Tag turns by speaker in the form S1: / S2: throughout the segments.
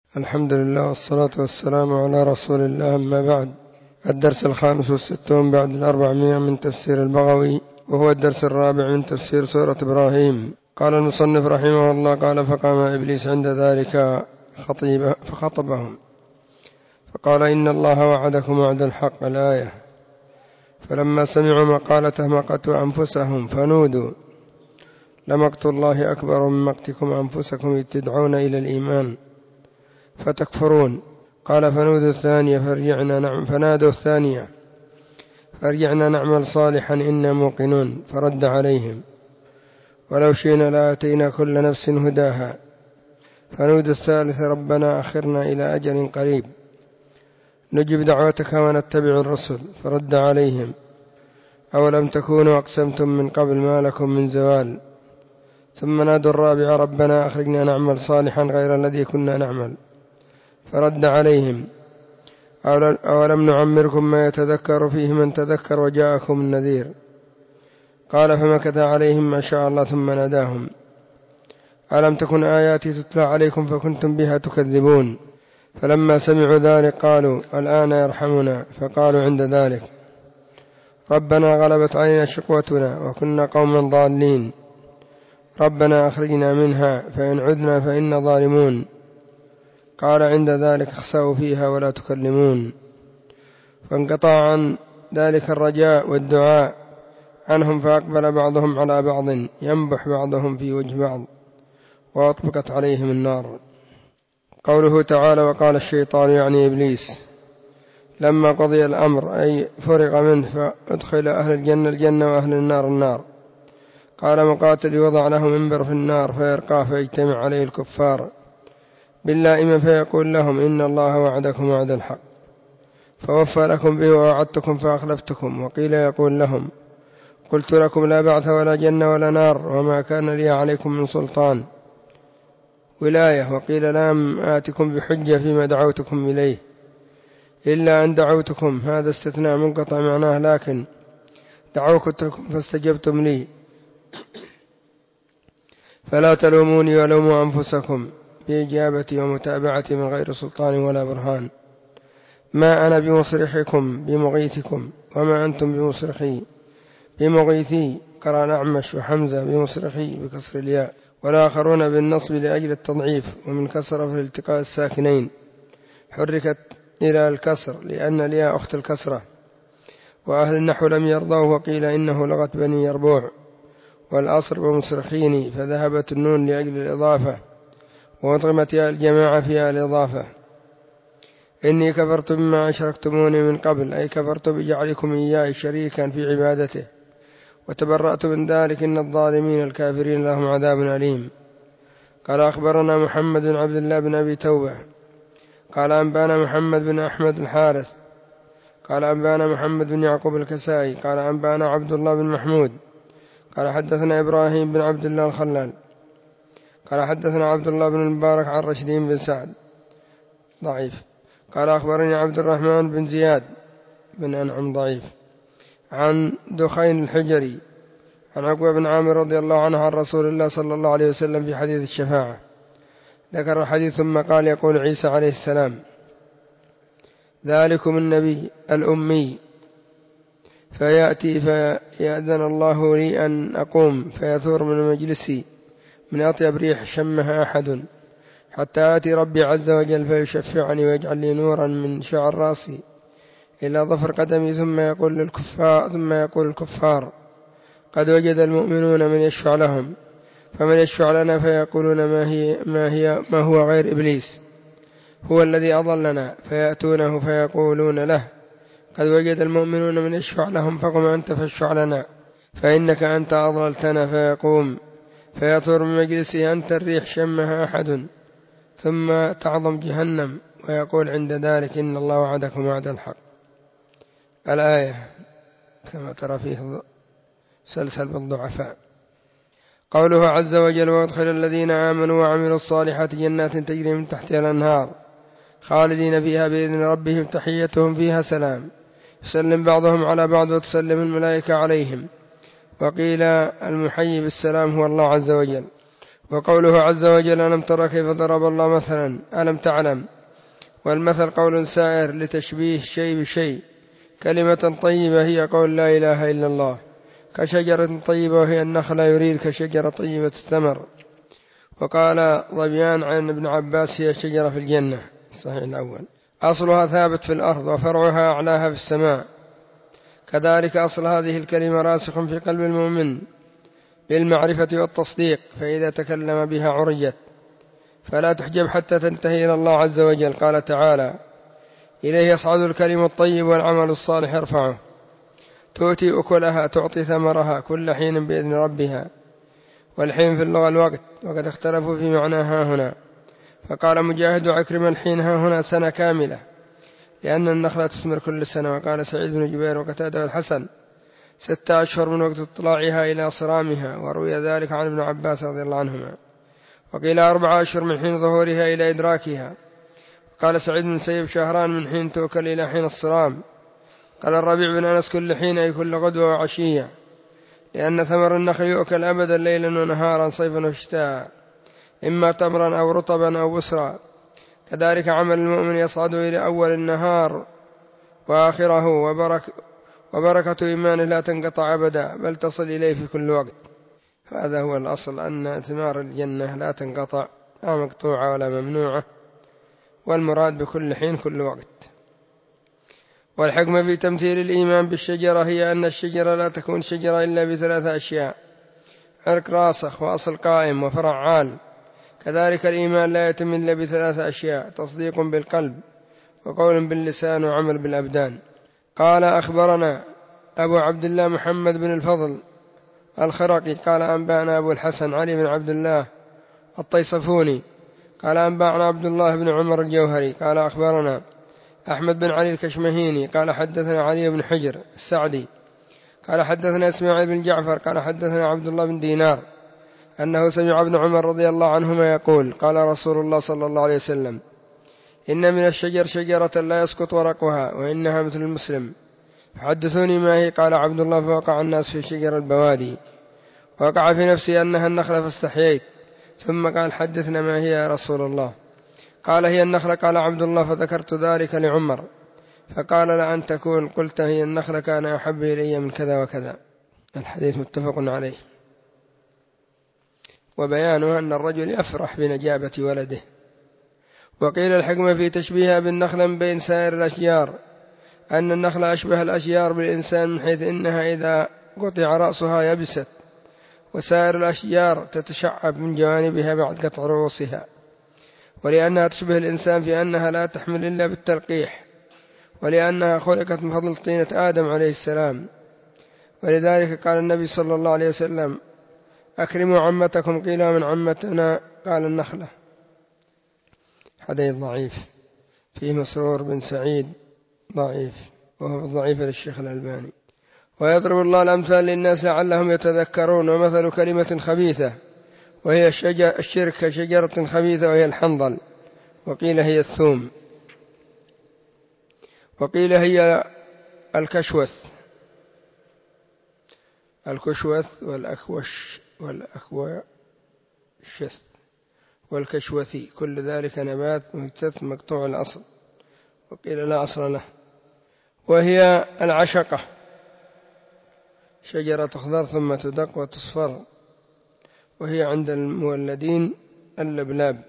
S1: الحمد لله والصلاة والسلام على رسول الله، أما بعد. الدرس 65 بعد 400 من تفسير البغوي، وهو الدرس الرابع من تفسير سورة إبراهيم. قال المصنف رحمه الله: قال فقام إبليس عند ذلك فخطبهم فقال: إن الله وعدكم وعد الحق. الآية. فلما سمعوا مقالته مقتوا أنفسهم فنودوا: لمقت الله أكبر من مقتكم أنفسكم إذ تدعون إلى الإيمان فتكفرون. قال: فنادوا الثانية فارجعنا نعمل صالحا إنا موقنون. فرد عليهم: ولو شئنا لآتينا كل نفس هداها. فنودوا الثالثة: ربنا أخرنا إلى أجل قريب نجب دعوتك ونتبع الرسل. فرد عليهم: أولم تكونوا أقسمتم من قبل ما لكم من زوال. ثم نادوا الرابعة: ربنا أخرجنا نعمل صالحا غير الذي كنا نعمل. فرد عليهم: أولم نعمركم ما يتذكر فيه من تذكر وجاءكم النذير. قال: فمكث عليهم ما شاء الله ثم ناداهم: ألم تكن آياتي تتلى عليكم فكنتم بها تكذبون. فلما سمعوا ذلك قالوا: الآن يرحمنا. فقالوا عند ذلك: ربنا غلبت علينا شقوتنا وكنا قوما ضالين، ربنا أخرجنا منها فإن عدنا فإنا ظالمون. قال عند ذلك: اخسأوا فيها ولا تكلمون. فانقطع عن ذلك الرجاء والدعاء عنهم، فأقبل بعضهم على بعض ينبح بعضهم في وجه بعض، وأطبقت عليهم النار. قوله تعالى: وقال الشيطان يعني إبليس لما قضي الأمر أي فرغ منه فأدخل أهل الجنة الجنة وأهل النار النار. قال مقاتل: يوضع له منبر في النار فيرقاه فيجتمع عليه الكفار باللائمة فيقول لهم: إن الله وعدكم وعد الحق فوفى لكم به ووعدتكم فأخلفتكم. وقيل يقول لهم: قلت لكم لا بعث ولا جنة ولا نار وما كان لي عليكم من سلطان ولاية. وقيل: لم آتكم بحجة فيما دعوتكم إليه إلا أن دعوتكم. هذا استثناء منقطع معناه لكن دعوتكم فاستجبتم لي فلا تلوموني ولوموا أنفسكم بإجابتي ومتابعتي من غير سلطان ولا برهان. ما أنا بمصرخكم بمغيثكم وما أنتم بمصرخي بمغيثي. قرأ الأعمش وحمزة بمصرخي بكسر الياء، والآخرون بالنصب لأجل التضعيف، ومن كسر في التقاء الساكنين حركت إلى الكسر لأن الياء أخت الكسرة. وأهل النحو لم يرضوا وقيل إنه لغة بني يربوع، والأصر بمصرخيني فذهبت النون لأجل الإضافة، وأضغمت ياء الجماعة فيها الإضافة. إني كفرت بما أشركتموني من قبل، أي كفرت بجعلكم إياه شريكا في عبادته، وتبرأت من ذلك، إن الظالمين الكافرين لهم عذاب أليم. قال: أخبرنا محمد بن عبد الله بن أبي توبة قال: أنبانا محمد بن أحمد الحارث قال: أنبانا محمد بن يعقوب الكسائي قال: أنبانا عبد الله بن محمود قال: حدثنا إبراهيم بن عبد الله الخلال قال: حدثنا عبد الله بن المبارك عن رشدين بن سعد ضعيف قال: أخبرني عبد الرحمن بن زياد بن أنعم ضعيف عن دخين الحجري عن عقبة بن عامر رضي الله عنه عن رسول الله صلى الله عليه وسلم في حديث الشفاعة. ذكر الحديث ثم قال: يقول عيسى عليه السلام: ذلكم النبي الأمي، فيأتي فيأذن الله لي أن أقوم فيثور من مجلسي من أطيب ريح شمها أحد، حتى آتي ربي عز وجل فيشفعني ويجعل لي نورا من شعر رأسي إلى ظفر قدمي، ثم يقول الكفار: قد وجد المؤمنون من يشفع لهم، فمن يشفع لنا؟ فيقولون: ما هو غير إبليس هو الذي أضلنا. فيأتونه فيقولون له: قد وجد المؤمنون من يشفع لهم، فقم أنت فاشفع لنا فإنك أنت أضللتنا. فيقوم فيطور من مجلسه: أنت الريح شمها أحد. ثم تعظم جهنم ويقول عند ذلك: إن الله وعدكم وعد الحق. الآية. كما ترى فيه سلسل بالضعفاء. قوله عز وجل: وادخل الذين آمنوا وعملوا الصالحات جنات تجري من تحتها الأنهار خالدين فيها بإذن ربهم تحيتهم فيها سلام. يسلم بعضهم على بعض وتسلم الملائكة عليهم. وقيل المحيي بالسلام هو الله عز وجل. وقوله عز وجل ألم تر كيف ضرب الله مثلا ألم تعلم، والمثل قول سائر لتشبيه الشيء بشيء. كلمة طيبة هي قول لا إله إلا الله، كشجرة طيبة وهي النخلة يريد كشجرة طيبة الثمر. وقال ظبيان عن ابن عباس هي شجرة في الجنة، الصحيح الأول. أصلها ثابت في الأرض وفرعها أعلاها في السماء. كذلك أصل هذه الكلمة راسخ في قلب المؤمن بالمعرفة والتصديق، فإذا تكلم بها عرجت فلا تحجب حتى تنتهي إلى الله عز وجل. قال تعالى إليه يصعد الكلم الطيب والعمل الصالح يرفعه، تؤتي أكلها تعطي ثمرها كل حين بإذن ربها. والحين في اللغة الوقت، وقد اختلفوا في معناها هنا، فقال مجاهد وعكرم الحين ها هنا سنة كاملة، لأن النخلة تثمر كل سنة. وقال سعيد بن جبير وقتادة والحسن 6 أشهر من وقت اطلاعها إلى صرامها، وروي ذلك عن ابن عباس رضي الله عنهما. وقيل 4 أشهر من حين ظهورها إلى إدراكها. قال سعيد بن سيب 2 شهران من حين توكل إلى حين الصرام. قال الربيع بن أنس كل حين أي كل غدوة وعشية، لأن ثمر النخل يؤكل أبدا ليلا ونهارا صيفا وشتاء، إما تمرا أو رطبا أو بسرا. كذلك عمل المؤمن يصعد إلى أول النهار وآخره، وبركة إيمانه لا تنقطع أبدا بل تصل إليه في كل وقت. هذا هو الأصل، أن ثمار الجنة لا تنقطع، لا مقطوعة ولا ممنوعة، والمراد بكل حين كل وقت. والحكمة في تمثيل الإيمان بالشجرة هي أن الشجرة لا تكون شجرة إلا ب3 أشياء: عرق راسخ وأصل قائم وفرع عال. كذلك الإيمان لا يتم إلا ب3 أشياء: تصديق بالقلب، وقول باللسان، وعمل بالأبدان. قال أخبرنا أبو عبد الله محمد بن الفضل الخرقي قال أنبأنا أبو الحسن علي بن عبد الله الطيصفوني قال أنبأنا عبد الله بن عمر الجوهري قال أخبرنا أحمد بن علي الكشمهيني قال حدثنا علي بن حجر السعدي قال حدثنا إسماعيل بن جعفر قال حدثنا عبد الله بن دينار أنه سمع ابن عمر رضي الله عنهما يقول قال رسول الله صلى الله عليه وسلم: إن من الشجر شجرة لا يسقط ورقها وإنها مثل المسلم. فحدثوني ما هي. قال عبد الله: فوقع الناس في شجر البوادي، وقع في نفسي أنها النخلة فاستحييت. ثم قال: حدثنا ما هي يا رسول الله؟ قال: هي النخلة. قال عبد الله: فذكرت ذلك لعمر فقال: لأن تكون قلت هي النخلة كان أحب إلي من كذا وكذا. الحديث متفق عليه. وبيانه أن الرجل يفرح بنجابة ولده. وقيل الحكمة في تشبيهها بالنخلة من بين سائر الأشجار أن النخلة أشبه الأشجار بالإنسان، من حيث إنها إذا قطع رأسها يبست، وسائر الأشجار تتشعب من جوانبها بعد قطع رؤوسها. ولأنها تشبه الإنسان في أنها لا تحمل إلا بالتلقيح، ولأنها خلقت من فضل طينة آدم عليه السلام. ولذلك قال النبي صلى الله عليه وسلم: أكرموا عمتكم. قيل: من عمتنا؟ قال: النخلة. حديث ضعيف فيه مسرور بن سعيد ضعيف، وهو ضعيف للشيخ الألباني. ويضرب الله الأمثال للناس لعلهم يتذكرون. ومثل كلمة خبيثة وهي الشرك كشجرة خبيثة وهي الحنظل، وقيل هي الثوم، وقيل هي الكشوث والأكوشث والكشوثي، كل ذلك نبات مجتث مقطوع الأصل، وقيل لا أصل له. وهي العشقة، شجرة تخضر ثم تدق وتصفر، وهي عند المولدين اللبلاب.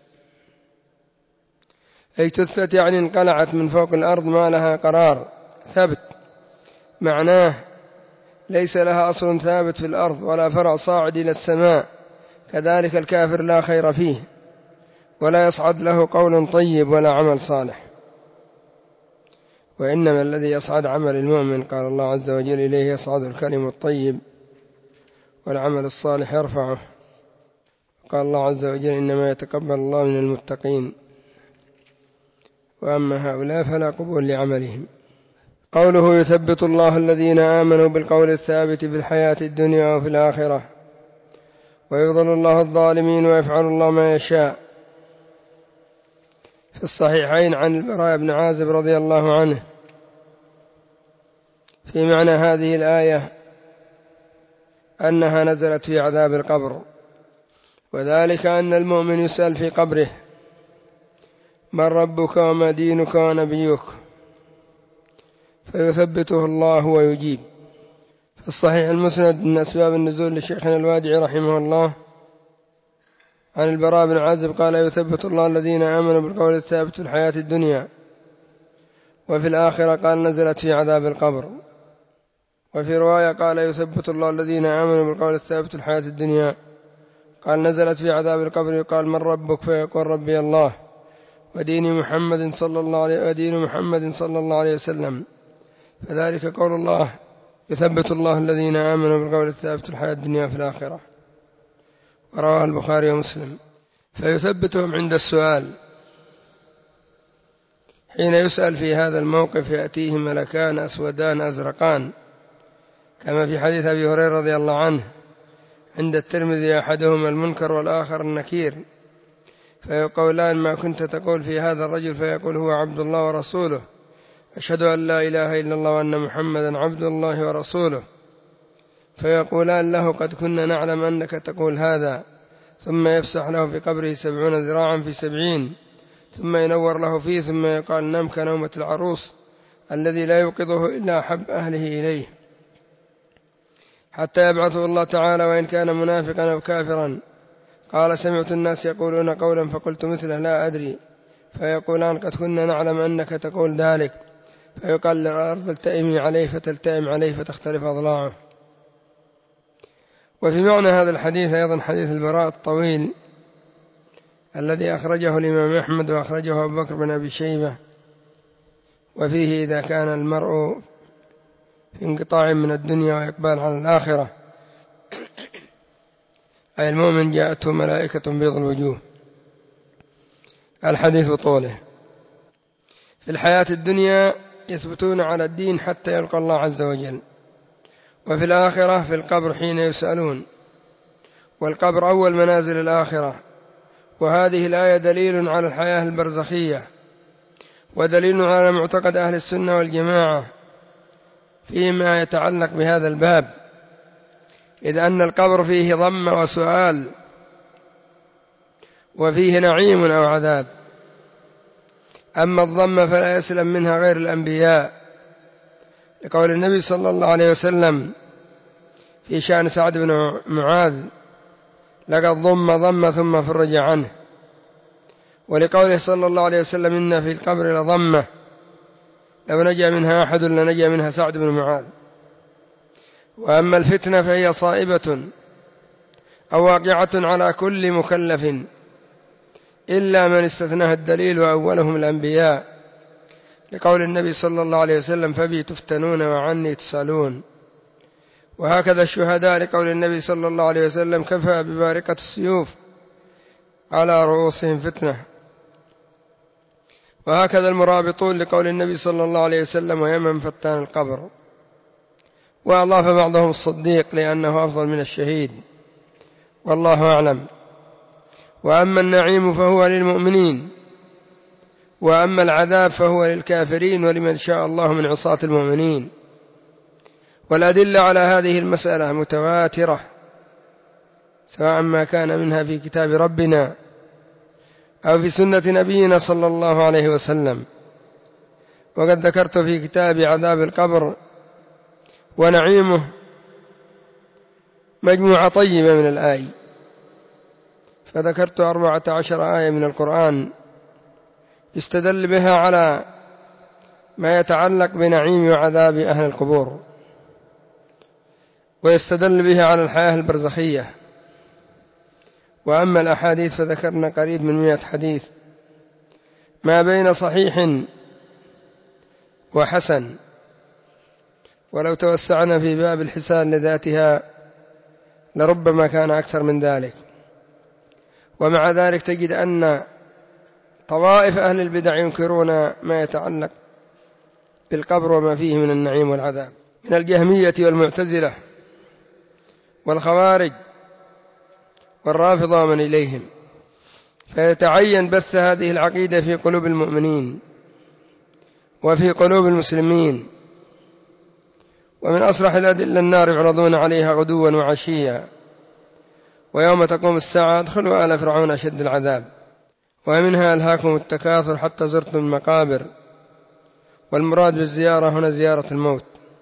S1: اجتثت يعني انقلعت من فوق الأرض، ما لها قرار ثبت، معناه ليس لها أصل ثابت في الأرض ولا فرع صاعد إلى السماء. كذلك الكافر لا خير فيه، ولا يصعد له قول طيب ولا عمل صالح. وإنما الذي يصعد عمل المؤمن، قال الله عز وجل: إليه يصعد الكلم الطيب والعمل الصالح يرفعه. قال الله عز وجل: إنما يتقبل الله من المتقين، وأما هؤلاء فلا قبول لعملهم. قوله: يثبت الله الذين آمنوا بالقول الثابت في الحياة الدنيا وفي الآخرة، ويضل الله الظالمين ويفعل الله ما يشاء. في الصحيحين عن البراء بن عازب رضي الله عنه في معنى هذه الآية أنها نزلت في عذاب القبر. وذلك أن المؤمن يسأل في قبره: من ربك وما دينك ونبيك؟ فيثبته الله ويجيب. في الصحيح المسند من أسباب النزول لشيخنا الوادعي رحمه الله عن البراء بن عازب قال: يثبت الله الذين آمنوا بالقول الثابت في الحياة الدنيا، وفي الآخرة قال نزلت في عذاب القبر. وفي رواية قال: يثبت الله الذين آمنوا بالقول الثابت في الحياة الدنيا، قال نزلت في عذاب القبر. يقال: من ربك؟ فيقول: ربي الله ودين محمد صلى الله عليه وسلم. فذلك قول الله: يثبت الله الذين آمنوا بالقول الثابت في الحياة الدنيا في الآخرة. ورواه البخاري ومسلم. فيثبتهم عند السؤال. حين يسأل في هذا الموقف يأتيه ملكان أسودان أزرقان، كما في حديث أبي هريرة رضي الله عنه عند الترمذي: أحدهما المنكر والآخر النكير، فيقولان: ما كنت تقول في هذا الرجل؟ فيقول: هو عبد الله ورسوله، أشهد أن لا إله إلا الله وأن محمدا عبد الله ورسوله. فيقولان له: قد كنا نعلم أنك تقول هذا. ثم يفسح له في قبره 70 ذراعا في 70، ثم ينور له فيه، ثم يقال: نم كنومة العروس الذي لا يوقظه إلا أحب أهله إليه، حتى يبعثه الله تعالى وإن كان منافقا أو كافرا. قال: سمعت الناس يقولون قولا فقلت مثله لا أدري. فيقولان: قد كنا نعلم أنك تقول ذلك. فيقال للأرض: التئمي عليه، فتلتئم عليه فتختلف أضلاعه. وفي معنى هذا الحديث أيضا حديث البراء الطويل الذي أخرجه الإمام أحمد وأخرجه أبو بكر بن أبي شيبة، وفيه: إذا كان المرء في انقطاع من الدنيا وإقبال على الآخرة، أي المؤمن، جاءته ملائكة بيض الوجوه. الحديث طوله. في الحياة الدنيا يثبتون على الدين حتى يلقى الله عز وجل، وفي الآخرة في القبر حين يسألون، والقبر أول منازل الآخرة. وهذه الآية دليل على الحياة البرزخية، ودليل على معتقد أهل السنة والجماعة فيما يتعلق بهذا الباب، إذ أن القبر فيه ضم وسؤال، وفيه نعيم أو عذاب. أما الضم فلا يسلم منها غير الأنبياء، لقول النبي صلى الله عليه وسلم في شأن سعد بن معاذ: لقد ضم ثم فرج عنه. ولقوله صلى الله عليه وسلم: إن في القبر لضمة لو نجا منها أحد لنجا منها سعد بن معاذ. وأما الفتنة فهي صائبة أو واقعة على كل مكلف إلا من استثناها الدليل، وأولهم الأنبياء، لقول النبي صلى الله عليه وسلم: فبي تفتنون وعني تسألون. وهكذا الشهداء، لقول النبي صلى الله عليه وسلم: كفى ببارقة السيوف على رؤوسهم فتنة. وهكذا المرابطون، لقول النبي صلى الله عليه وسلم: ويمن فتان القبر. وأضاف بعضهم الصديق لأنه أفضل من الشهيد، والله أعلم. وأما النعيم فهو للمؤمنين، وأما العذاب فهو للكافرين ولمن شاء الله من عصاة المؤمنين. والأدلة على هذه المسألة متواترة، سواء ما كان منها في كتاب ربنا أو في سنة نبينا صلى الله عليه وسلم. وقد ذكرت في كتاب عذاب القبر ونعيمه مجموعة طيبة من الآي، فذكرت 14 آية من القرآن يستدل بها على ما يتعلق بنعيم وعذاب أهل القبور، ويستدل بها على الحياة البرزخية. وأما الأحاديث فذكرنا قريب من 100 حديث، ما بين صحيح وحسن، ولو توسعنا في باب الحسان لذاتها لربما كان أكثر من ذلك. ومع ذلك تجد أن طوائف أهل البدع ينكرون ما يتعلق بالقبر وما فيه من النعيم والعذاب، من الجهمية والمعتزلة والخوارج والرافضة ومن إليهم. فيتعين بث هذه العقيدة في قلوب المؤمنين وفي قلوب المسلمين. ومن أصرح الأدلة: النار يعرضون عليها غدوا وعشيا، ويوم تقوم الساعة ادخلوا آل فرعون أشد العذاب. ومنها ألهاكم التكاثر حتى زرتم المقابر، والمراد بالزيارة هنا زيارة الموت.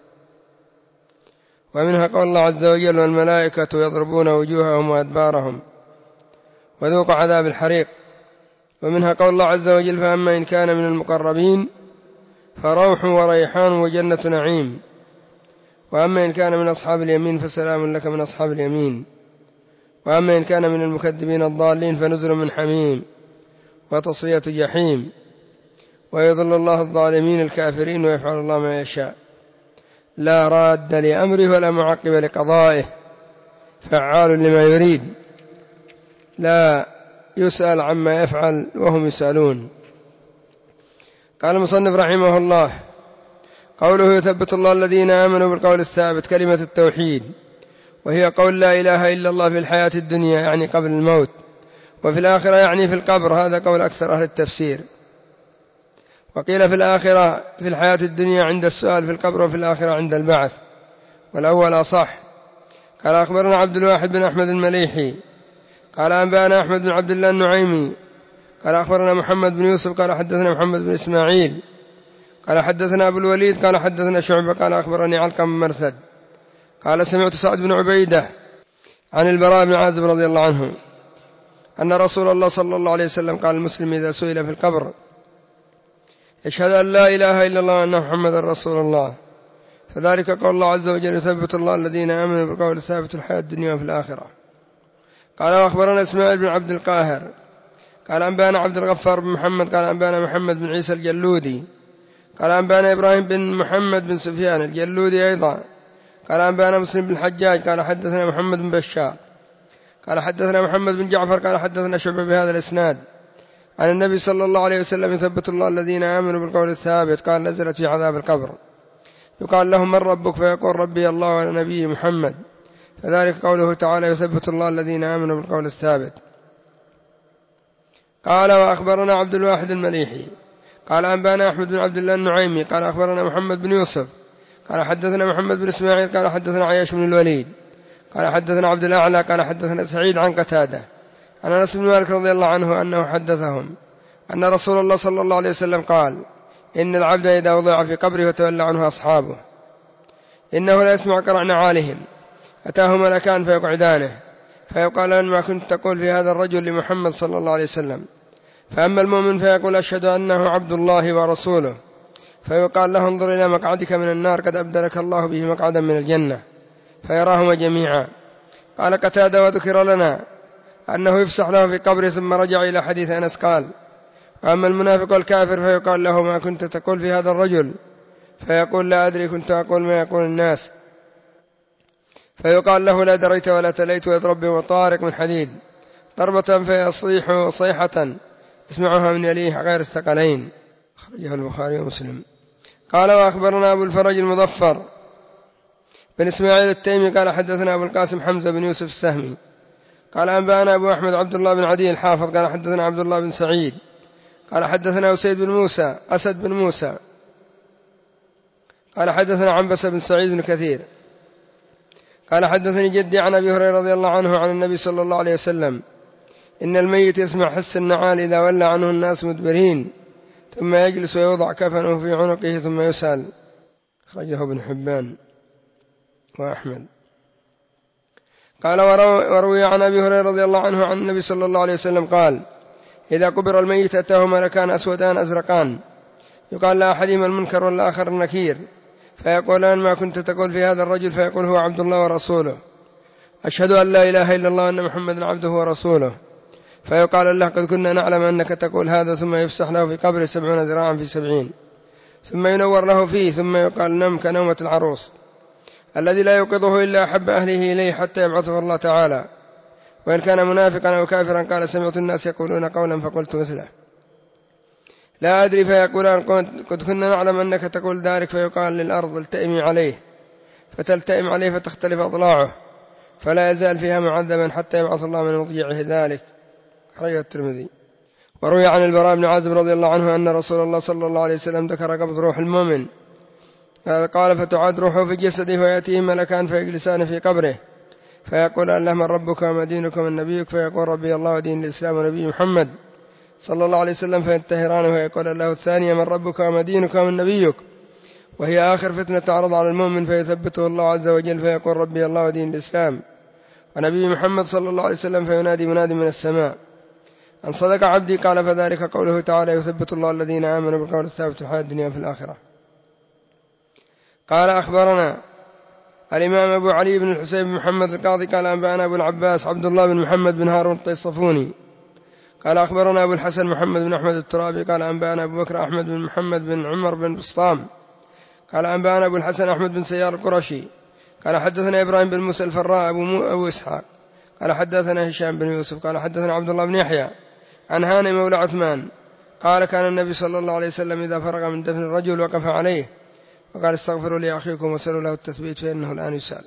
S1: ومنها قول الله عز وجل والملائكة يضربون وجوههم وأدبارهم وذوقوا عذاب الحريق. ومنها قول الله عز وجل فأما إن كان من المقربين فروح وريحان وجنة نعيم، وأما إن كان من أصحاب اليمين فسلام لك من أصحاب اليمين، وأما إن كان من المكذبين الضالين فنزل من حميم وتصلية جحيم. ويضل الله الظالمين الكافرين ويفعل الله ما يشاء، لا راد لأمره ولا معقب لقضائه، فعال لما يريد، لا يسأل عما يفعل وهم يسألون. قال المصنف رحمه الله: قوله يثبت الله الذين آمنوا بالقول الثابت، كلمة التوحيد، وهي قول لا إله إلا الله في الحياة الدنيا يعني قبل الموت، وفي الآخرة يعني في القبر، هذا قول أكثر أهل التفسير. وقيل في الآخرة في الحياة الدنيا عند السؤال، في القبر، وفي الآخرة عند البعث، والأول أصح. قال أخبرنا عبد الواحد بن أحمد المليحي قال أنبأنا أحمد بن عبد الله النعيمي قال أخبرنا محمد بن يوسف قال حدثنا محمد بن إسماعيل قال حدثنا أبو الوليد قال حدثنا شعبة قال أخبرني علقمة بن مرثد قال سمعت سعد بن عبيدة عن البراء بن عازب رضي الله عنه أن رسول الله صلى الله عليه وسلم قال: المسلم إذا سئل في القبر يشهد أن لا إله إلا الله وأن محمدا رسول الله، فذلك قول الله عز وجل: يثبت الله الذين آمنوا بالقول الثابت في الحياة الدنيا وفي الآخرة. قال وأخبرنا إسماعيل بن عبد القاهر قال أنبأنا عبد الغفار بن محمد قال أنبأنا محمد بن عيسى الجلودي قال أنبأنا إبراهيم بن محمد بن سفيان الجلودي أيضا قال أنبأنا مسلم بن الحجاج قال حدثنا محمد بن بشار قال حدثنا محمد بن جعفر قال حدثنا شعبة بهذا الإسناد عن النبي صلى الله عليه وسلم: يثبت الله الذين آمنوا بالقول الثابت. قال: نزلت في عذاب القبر، يقال لهم: من ربك؟ فيقول: ربي الله ونبي محمد، فذلك قوله تعالى: يثبت الله الذين آمنوا بالقول الثابت. قال وأخبرنا عبد الواحد المليحي قال أنبأنا أحمد بن عبد الله النعيمي قال أخبرنا محمد بن يوسف قال حدثنا محمد بن إسماعيل قال حدثنا عياش بن الوليد قال حدثنا عبد الأعلى قال حدثنا سعيد عن قتادة عن أنس بن مالك رضي الله عنه أنه حدثهم أن رسول الله صلى الله عليه وسلم قال: إن العبد إذا وضع في قبره وتولى عنه أصحابه إنه لا يسمع قرع نعالهم، أتاه ملكان فيقعدانه فيقال: ما كنت تقول في هذا الرجل لمحمد صلى الله عليه وسلم؟ فأما المؤمن فيقول: أشهد أنه عبد الله ورسوله، فيقال له: انظر إلى مقعدك من النار قد أبدلك الله به مقعدا من الجنة، فيراهما جميعا. قال قتادة: وذكر لنا أنه يفسح له في قبره، ثم رجع إلى حديث أنس قال: وأما المنافق والكافر فيقال له: ما كنت تقول في هذا الرجل؟ فيقول: لا أدري، كنت أقول ما يقول الناس. فيقال له: لا دريت ولا تليت، ويضرب به طارق من حديد ضربة فيصيح صيحة اسمعها من يليه غير الثقلين. أخرجه البخاري ومسلم. قال وأخبرنا أبو الفرج المظفر بن إسماعيل التيمي قال حدثنا أبو القاسم حمزة بن يوسف السهمي قال أنبأنا أبو أحمد عبد الله بن عدي الحافظ قال حدثنا عبد الله بن سعيد قال حدثنا أسد بن موسى قال حدثنا عنبسة بن سعيد بن كثير قال حدثني جدي عن أبي هريرة رضي الله عنه عن النبي صلى الله عليه وسلم: إن الميت يسمع حس النعال إذا ولى عنه الناس مدبرين، ثم يجلس ويوضع كفنه في عنقه ثم يسأل. أخرجه ابن حبان وأحمد. قال وروي عن أبي هريرة رضي الله عنه عن النبي صلى الله عليه وسلم قال: إذا قبر الميت أتاه ملكان أسودان أزرقان، يقال لأحدهما المنكر والآخر النكير، فيقولان: ما كنت تقول في هذا الرجل؟ فيقول: هو عبد الله ورسوله، أشهد أن لا إله إلا الله وأن محمدا عبده ورسوله. فيقال له: قد كنا نعلم أنك تقول هذا. ثم يفسح له في قبره 70 ذراعا في 70، ثم ينور له فيه، ثم يقال: نم كنومة العروس الذي لا يوقظه إلا أحب أهله إليه حتى يبعثه الله تعالى. وإن كان منافقا أو كافرا قال: سمعت الناس يقولون قولا فقلت مثله، لا أدري. فيقولان: قد كنا نعلم أنك تقول ذلك. فيقال للأرض: التئمي عليه، فتلتئم عليه فتختلف أضلاعه، فلا يزال فيها معذبا حتى يبعث الله من مضجعه ذلك. أخرجه الترمذي. وروي عن البراء بن عازب رضي الله عنه أن رسول الله صلى الله عليه وسلم ذكر قبض روح المؤمن، قال: فتعاد روحه في جسده، ويأتيه ملكان فيجلسان في قبره، فيقول اللهم من ربك وما دينك ومن نبيك، فيقول ربي الله ودين الإسلام ونبي محمد صلى الله عليه وسلم، فينتهرانه ويقول له الثانية من ربك وما دينك ومن نبيك، وهي آخر فتنة تعرض على المؤمن، فيثبته الله عز وجل فيقول ربي الله ودين الإسلام ونبي محمد صلى الله عليه وسلم، فينادي مناد من السماء أن صدق عبدي، قال فذلك قوله تعالى يثبت الله الذين آمنوا بالقول الثابت في الحياة الدنيا في الآخرة. قال أخبرنا الإمام أبو علي بن الحسين بن محمد القاضي قال أنبأنا أبو العباس عبد الله بن محمد بن هارون الطيصفوني قال أخبرنا أبو الحسن محمد بن أحمد الترابي قال أنبأنا أبو بكر أحمد بن محمد بن عمر بن بسطام قال أنبأنا أبو الحسن أحمد بن سيار القرشي قال حدثنا إبراهيم بن موسى الفراء أبو إسحاق قال حدثنا هشام بن يوسف قال حدثنا عبد الله بن يحيى عن هانئ مولى عثمان قال كان النبي صلى الله عليه وسلم إذا فرغ من دفن الرجل وقف عليه وقال استغفروا لأخيكم وسلوا له التثبيت فإنه الآن يسأل.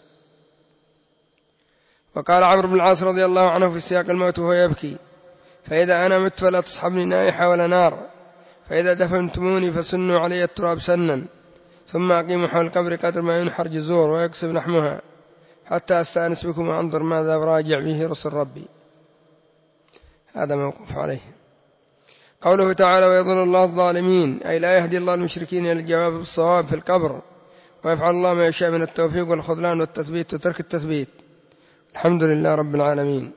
S1: وقال عمرو بن العاص رضي الله عنه في سياق الموت وهو يبكي فإذا أنا مت فلا تصحبني نائحة ولا نار، فإذا دفنتموني فسنوا علي التراب سنا، ثم أقيموا حول القبر قدر ما ينحر جزور ويكسب لحمها حتى أستأنس بكم وأنظر ماذا راجع به رسل ربي. هذا موقوف عليه. قوله تعالى ويضل الله الظالمين، أي لا يهدي الله المشركين إلى الجواب بالصواب في القبر، ويفعل الله ما يشاء من التوفيق والخذلان والتثبيت وترك التثبيت. الحمد لله رب العالمين.